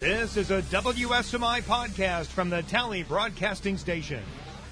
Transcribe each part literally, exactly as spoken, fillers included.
This is a W S M I podcast from the Tally Broadcasting Station.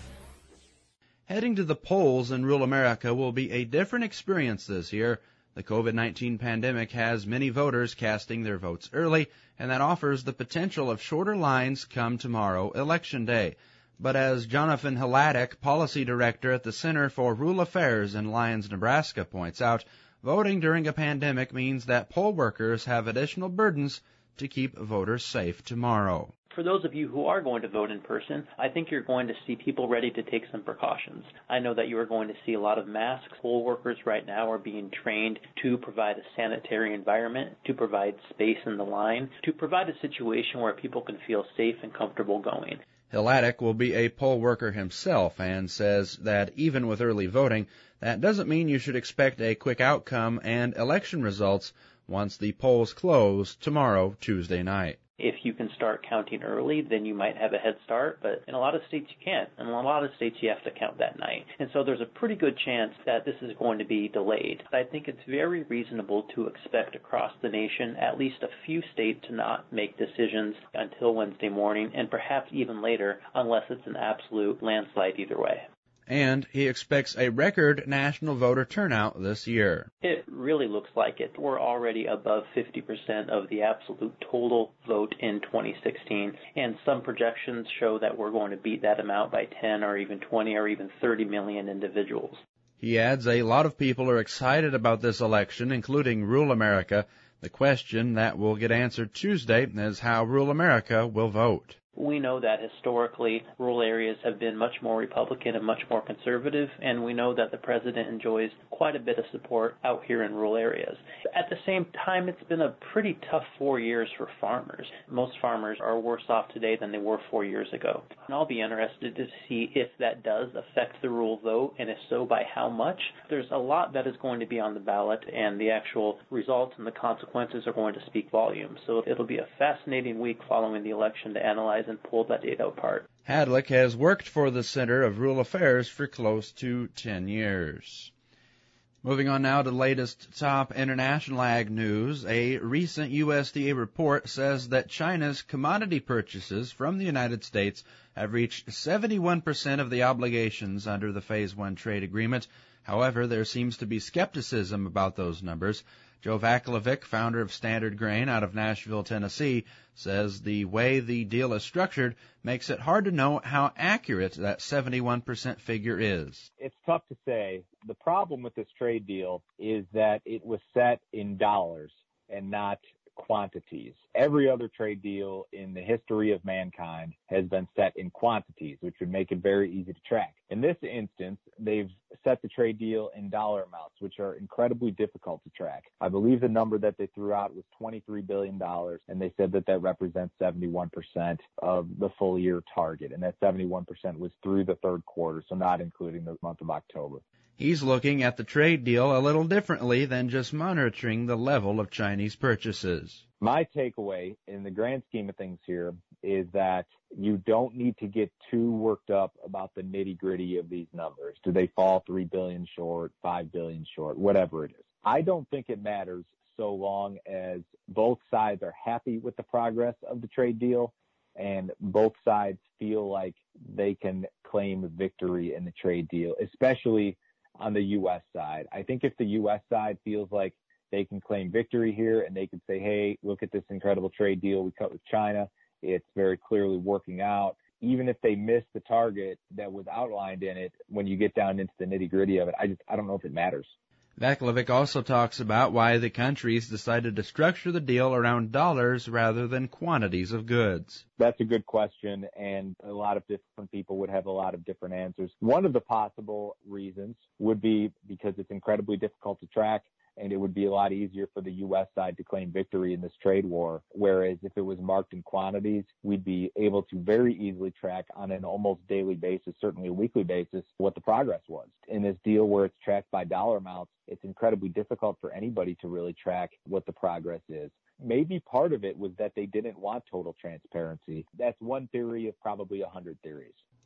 Heading to the polls in rural America will be a different experience this year. The COVID nineteen pandemic has many voters casting their votes early, and that offers the potential of shorter lines come tomorrow, Election Day. But as Jonathan Hladik, Policy Director at the Center for Rural Affairs in Lyons, Nebraska, points out, voting during a pandemic means that poll workers have additional burdens to keep voters safe tomorrow. For those of you who are going to vote in person, I think you're going to see people ready to take some precautions. I know that you are going to see a lot of masks. Poll workers right now are being trained to provide a sanitary environment, to provide space in the line, to provide a situation where people can feel safe and comfortable going. Hladik will be a poll worker himself and says that even with early voting, that doesn't mean you should expect a quick outcome and election results once the polls close tomorrow, Tuesday night. If you can start counting early, then you might have a head start, but in a lot of states you can't. In a lot of states you have to count that night. And so there's a pretty good chance that this is going to be delayed. I think it's very reasonable to expect across the nation at least a few states to not make decisions until Wednesday morning, and perhaps even later, unless it's an absolute landslide either way. And he expects a record national voter turnout this year. It really looks like it. We're already above fifty percent of the absolute total vote in twenty sixteen, and some projections show that we're going to beat that amount by ten or even twenty or even thirty million individuals. He adds a lot of people are excited about this election, including rural America. The question that will get answered Tuesday is how rural America will vote. We know that historically rural areas have been much more Republican and much more conservative, and we know that the president enjoys quite a bit of support out here in rural areas. At the same time, it's been a pretty tough four years for farmers. Most farmers are worse off today than they were four years ago. And I'll be interested to see if that does affect the rural vote, and if so, by how much. There's a lot that is going to be on the ballot, and the actual results and the consequences are going to speak volumes. So it'll be a fascinating week following the election to analyze and pull that data apart. Hladik has worked for the Center of Rural Affairs for close to ten years. Moving on now to the latest top international ag news. A recent U S D A report says that China's commodity purchases from the United States have reached seventy-one percent of the obligations under the Phase one trade agreement. However, there seems to be skepticism about those numbers. Joe Vaclavic, founder of Standard Grain out of Nashville, Tennessee, says the way the deal is structured makes it hard to know how accurate that seventy-one percent figure is. It's tough to say. The problem with this trade deal is that it was set in dollars and not quantities. Every other trade deal in the history of mankind has been set in quantities, which would make it very easy to track. In this instance, they've set the trade deal in dollar amounts, which are incredibly difficult to track. I believe the number that they threw out was twenty-three billion dollars, and they said that that represents seventy-one percent of the full year target, and that seventy-one percent was through the third quarter, so not including the month of October. He's looking at the trade deal a little differently than just monitoring the level of Chinese purchases. My takeaway in the grand scheme of things here is that you don't need to get too worked up about the nitty-gritty of these numbers. Do they fall three billion dollars short, five billion dollars short, whatever it is? I don't think it matters so long as both sides are happy with the progress of the trade deal and both sides feel like they can claim victory in the trade deal, especially on the U S side. I think if the U S side feels like they can claim victory here and they can say, hey, look at this incredible trade deal we cut with China. It's very clearly working out. Even if they miss the target that was outlined in it, when you get down into the nitty-gritty of it, I just I don't know if it matters. Vaclavic also talks about why the countries decided to structure the deal around dollars rather than quantities of goods. That's a good question, and a lot of different people would have a lot of different answers. One of the possible reasons would be because it's incredibly difficult to track, and it would be a lot easier for the U S side to claim victory in this trade war, whereas if it was marked in quantities, we'd be able to very easily track on an almost daily basis, certainly a weekly basis, what the progress was. In this deal where it's tracked by dollar amounts, it's incredibly difficult for anybody to really track what the progress is. Maybe part of it was that they didn't want total transparency. That's one theory of probably a hundred theories.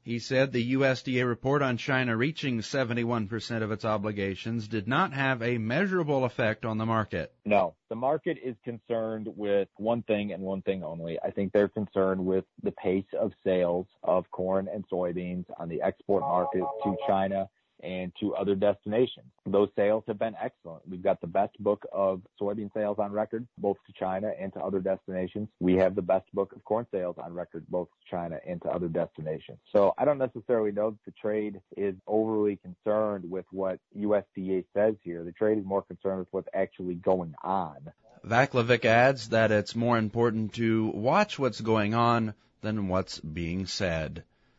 He said the U S D A report on China reaching seventy-one percent of its obligations did not have a measurable effect on the market. No, the market is concerned with one thing and one thing only. I think they're concerned with the pace of sales of corn and soybeans on the export market to China and to other destinations. Those sales have been excellent. We've got the best book of soybean sales on record, both to China and to other destinations. We have the best book of corn sales on record, both to China and to other destinations. So I don't necessarily know that the trade is overly concerned with what U S D A says here. The trade is more concerned with what's actually going on. Vaclavic adds that it's more important to watch what's going on than what's being said.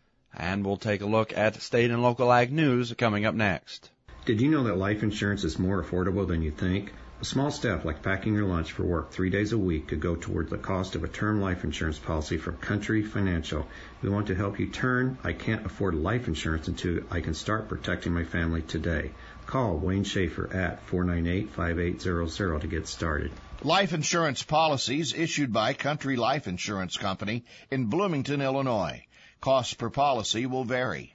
And we'll take a look at state and local ag news coming up next. Did you know that life insurance is more affordable than you think? A small step like packing your lunch for work three days a week could go toward the cost of a term life insurance policy from Country Financial. We want to help you turn I can't afford life insurance into I can start protecting my family today. Call Wayne Schaefer at four nine eight, five eight zero zero to get started. Life insurance policies issued by Country Life Insurance Company in Bloomington, Illinois. Costs per policy will vary.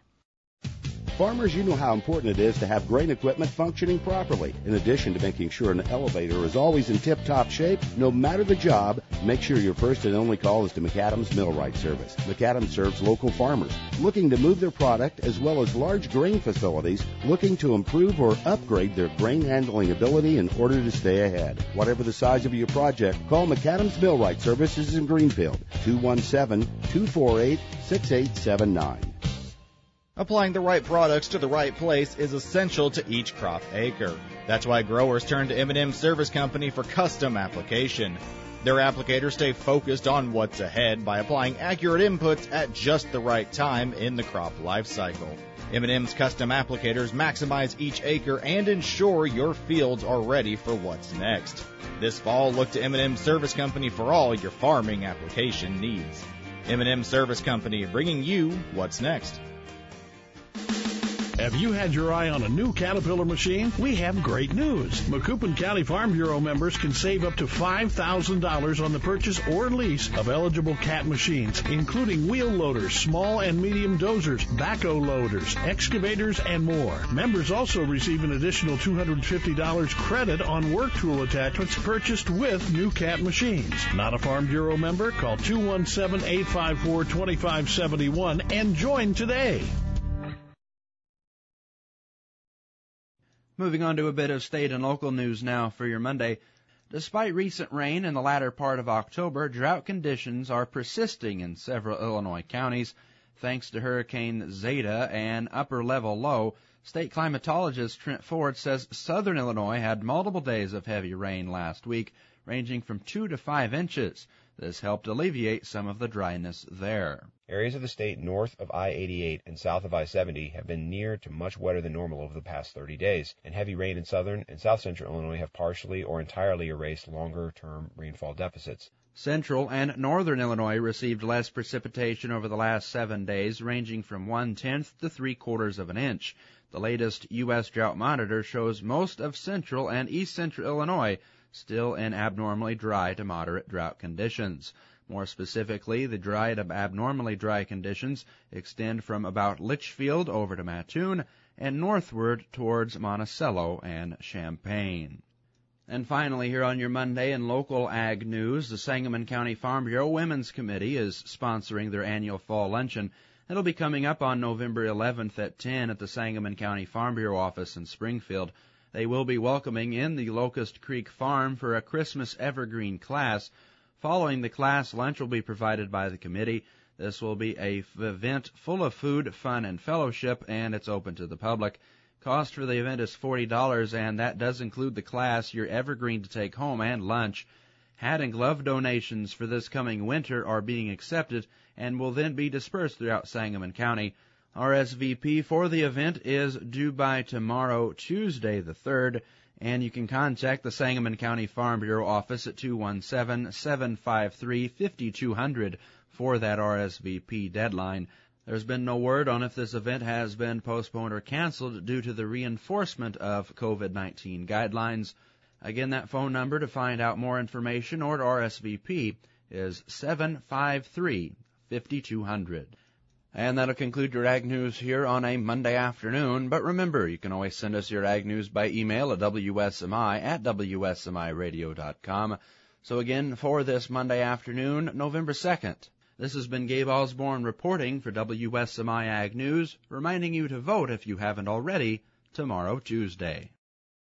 Farmers, you know how important it is to have grain equipment functioning properly. In addition to making sure an elevator is always in tip-top shape, no matter the job, make sure your first and only call is to McAdams Millwright Service. McAdams serves local farmers looking to move their product, as well as large grain facilities looking to improve or upgrade their grain handling ability in order to stay ahead. Whatever the size of your project, call McAdams Millwright Services in Greenfield, two one seven, two four eight, six eight seven nine. Applying the right products to the right place is essential to each crop acre. That's why growers turn to M and M Service Company for custom application. Their applicators stay focused on what's ahead by applying accurate inputs at just the right time in the crop life cycle. M and M's custom applicators maximize each acre and ensure your fields are ready for what's next. This fall, look to M and M Service Company for all your farming application needs. M and M Service Company, bringing you what's next. Have you had your eye on a new Caterpillar machine? We have great news. Macoupin County Farm Bureau members can save up to five thousand dollars on the purchase or lease of eligible Cat machines, including wheel loaders, small and medium dozers, backhoe loaders, excavators, and more. Members also receive an additional two hundred fifty dollars credit on work tool attachments purchased with new Cat machines. Not a Farm Bureau member? Call two one seven, eight five four, two five seven one and join today. Moving on to a bit of state and local news now for your Monday. Despite recent rain in the latter part of October, drought conditions are persisting in several Illinois counties. Thanks to Hurricane Zeta and upper-level low, state climatologist Trent Ford says southern Illinois had multiple days of heavy rain last week, ranging from two to five inches. This helped alleviate some of the dryness there. Areas of the state north of I eighty-eight and south of I seventy have been near to much wetter than normal over the past thirty days, and heavy rain in southern and south central Illinois have partially or entirely erased longer-term rainfall deficits. Central and northern Illinois received less precipitation over the last seven days, ranging from one-tenth to three-quarters of an inch. The latest U S Drought Monitor shows most of central and east central Illinois still in abnormally dry to moderate drought conditions. More specifically, the dry to abnormally dry conditions extend from about Litchfield over to Mattoon and northward towards Monticello and Champaign. And finally, here on your Monday in local ag news, the Sangamon County Farm Bureau Women's Committee is sponsoring their annual fall luncheon. It'll be coming up on November eleventh at ten at the Sangamon County Farm Bureau office in Springfield. They will be welcoming in the Locust Creek Farm for a Christmas Evergreen class. Following the class, lunch will be provided by the committee. This will be a f- event full of food, fun, and fellowship, and it's open to the public. Cost for the event is forty dollars, and that does include the class, your Evergreen to take home, and lunch. Hat and glove donations for this coming winter are being accepted and will then be dispersed throughout Sangamon County. R S V P for the event is due by tomorrow, Tuesday the third, and you can contact the Sangamon County Farm Bureau office at two one seven, seven five three, five two zero zero for that R S V P deadline. There's been no word on if this event has been postponed or canceled due to the reinforcement of COVID nineteen guidelines. Again, that phone number to find out more information or to R S V P is seven five three, five two zero zero. And that'll conclude your Ag News here on a Monday afternoon. But remember, you can always send us your Ag News by email at W S M I at W S M I radio dot com. So again, for this Monday afternoon, November second, this has been Gabe Osborne reporting for W S M I Ag News, reminding you to vote if you haven't already tomorrow, Tuesday.